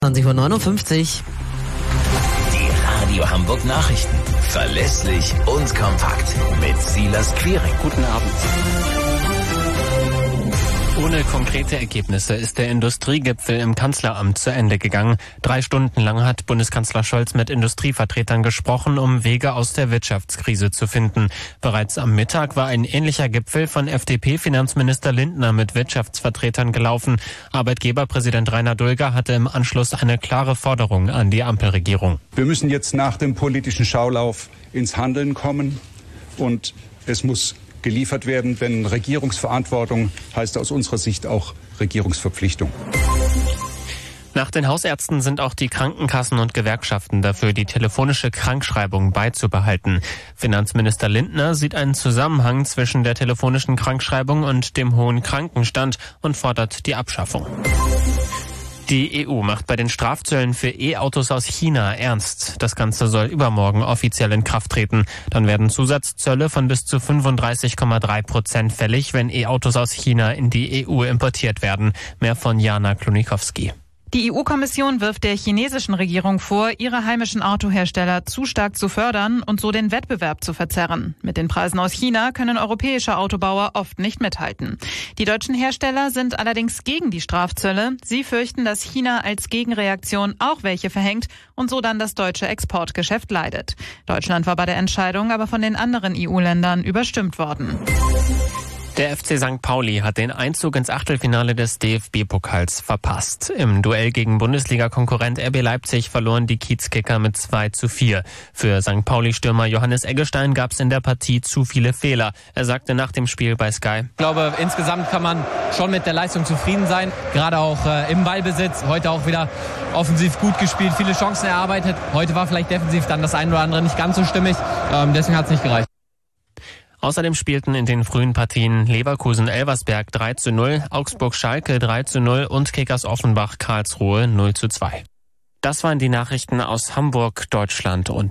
20:59 Uhr. Die Radio Hamburg Nachrichten. Verlässlich und kompakt. Mit Silas Quiring. Guten Abend. Ohne konkrete Ergebnisse ist der Industriegipfel im Kanzleramt zu Ende gegangen. 3 Stunden lang hat Bundeskanzler Scholz mit Industrievertretern gesprochen, um Wege aus der Wirtschaftskrise zu finden. Bereits am Mittag war ein ähnlicher Gipfel von FDP-Finanzminister Lindner mit Wirtschaftsvertretern gelaufen. Arbeitgeberpräsident Rainer Dulger hatte im Anschluss eine klare Forderung an die Ampelregierung. Wir müssen jetzt nach dem politischen Schaulauf ins Handeln kommen und es muss geliefert werden, denn Regierungsverantwortung heißt aus unserer Sicht auch Regierungsverpflichtung. Nach den Hausärzten sind auch die Krankenkassen und Gewerkschaften dafür, die telefonische Krankschreibung beizubehalten. Finanzminister Lindner sieht einen Zusammenhang zwischen der telefonischen Krankschreibung und dem hohen Krankenstand und fordert die Abschaffung. Die EU macht bei den Strafzöllen für E-Autos aus China ernst. Das Ganze soll übermorgen offiziell in Kraft treten. Dann werden Zusatzzölle von bis zu 35,3% fällig, wenn E-Autos aus China in die EU importiert werden. Mehr von Jana Klonikowski. Die EU-Kommission wirft der chinesischen Regierung vor, ihre heimischen Autohersteller zu stark zu fördern und so den Wettbewerb zu verzerren. Mit den Preisen aus China können europäische Autobauer oft nicht mithalten. Die deutschen Hersteller sind allerdings gegen die Strafzölle. Sie fürchten, dass China als Gegenreaktion auch welche verhängt und so dann das deutsche Exportgeschäft leidet. Deutschland war bei der Entscheidung aber von den anderen EU-Ländern überstimmt worden. Der FC St. Pauli hat den Einzug ins Achtelfinale des DFB-Pokals verpasst. Im Duell gegen Bundesliga-Konkurrent RB Leipzig verloren die Kiezkicker mit 2:4. Für St. Pauli-Stürmer Johannes Eggestein gab es in der Partie zu viele Fehler. Er sagte nach dem Spiel bei Sky: Ich glaube, insgesamt kann man schon mit der Leistung zufrieden sein. Gerade auch im Ballbesitz. Heute auch wieder offensiv gut gespielt, viele Chancen erarbeitet. Heute war vielleicht defensiv dann das eine oder andere nicht ganz so stimmig. Deswegen hat es nicht gereicht. Außerdem spielten in den frühen Partien Leverkusen-Elversberg 3:0, Augsburg-Schalke 3:0 und Kickers Offenbach-Karlsruhe 0:2. Das waren die Nachrichten aus Hamburg, Deutschland und